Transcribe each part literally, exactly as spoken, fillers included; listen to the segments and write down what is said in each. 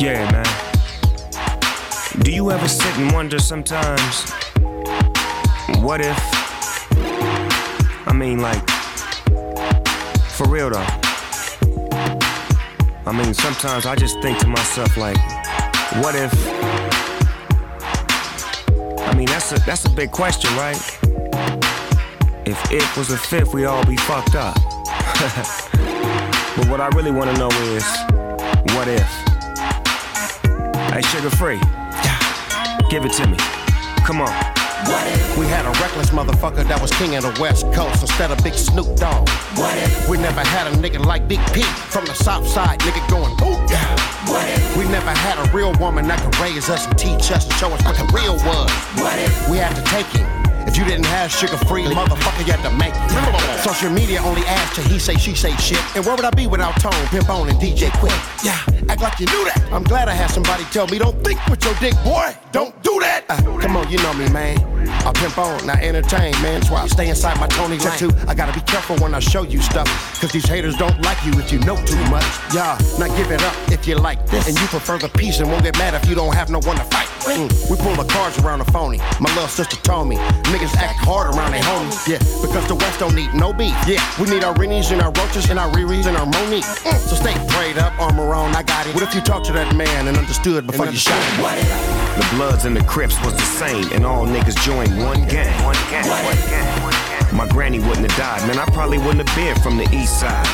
Yeah, man. Do you ever sit and wonder sometimes, what if? I mean, like, for real though. I mean, sometimes I just think to myself, like, what if? I mean, that's a that's a big question, right? If it was a fifth, we all be fucked up. But what I really want to know is, what if? Hey, Sugar Free, give it to me. Come on. What if we had a reckless motherfucker that was king of the West Coast instead of Big Snoop Dogg? What if we never had a nigga like Big P from the South Side, nigga going boom? Yeah. What if we never had a real woman that could raise us and teach us and show us what the real was? What if we had to take him? If you didn't have Sugar Free, motherfucker, you had to make it. Social media only adds to he say, she say shit. And where would I be without Tone, Pimp On, and D J Quick? Yeah, act like you knew that. I'm glad I had somebody tell me, don't think with your dick, boy. Don't do that. Uh, come on, you know me, man. I pimp on, not entertain, man. That's why I stay inside my Tony Lane. Too, I gotta be careful when I show you stuff, cause these haters don't like you if you know too much. Yeah, now give it up if you like this, and you prefer the peace and won't get mad if you don't have no one to fight. Mm, we pull the cards around the phony. My little sister told me, niggas act hard around their homies. Yeah, because the West don't need no beef. Yeah, we need our Rennies and our Roaches and our Riris and our Monique. Mm, so stay prayed up, armor on, I got it. What if you talked to that man and understood before and you shot him? What if? The Bloods and the Crips was the same, and all niggas joined one gang. One gang, one gang, one gang. My granny wouldn't have died, man, I probably wouldn't have been from the east side.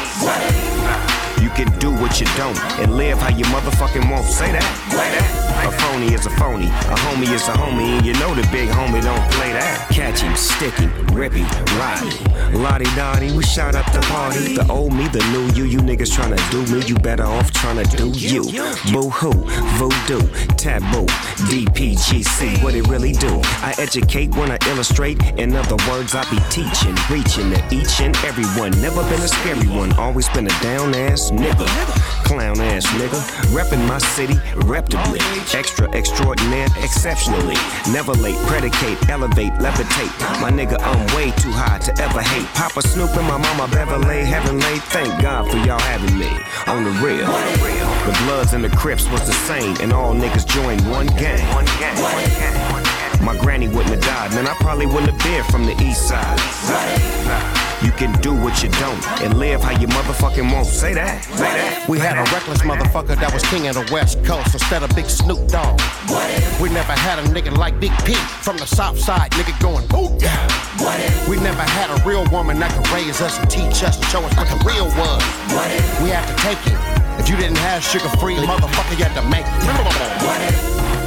You can do what you don't, and live how you motherfucking won't. Say that, say that. A phony is a phony, a homie is a homie, and you know the big homie don't play that. Catch him, stick him, rip him, ride him. Lottie-dottie, we shot up the party. The old me, the new you, you niggas tryna do me, you better off tryna do you. Boo-hoo, voodoo, taboo, D P G C, what it really do? I educate when I illustrate, in other words, I be teaching, reaching to each and every one. Never been a scary one, always been a down-ass nigga. Clown-ass nigga, reppin' my city, reputably. Extra, extraordinaire, exceptionally. Never late, predicate, elevate, levitate. My nigga, I'm way too high to ever hate. Papa Snoop and my mama Beverly, heavenly. Thank God for y'all having me on the real. The Bloods and the Crips was the same, and all niggas joined one gang. One gang, one gang, one gang. My granny wouldn't have died, man, I probably wouldn't have been from the east side. You can do what you don't, and live how you motherfucking won't. Say that, say that. We had a reckless motherfucker that was king of the West Coast instead of Big Snoop Dogg. We never had a nigga like Big P from the South Side, nigga going boom. Yeah. We never had a real woman that could raise us and teach us and show us what the real was. We had to take it. If you didn't have Sugar Free, motherfucker, you had to make it.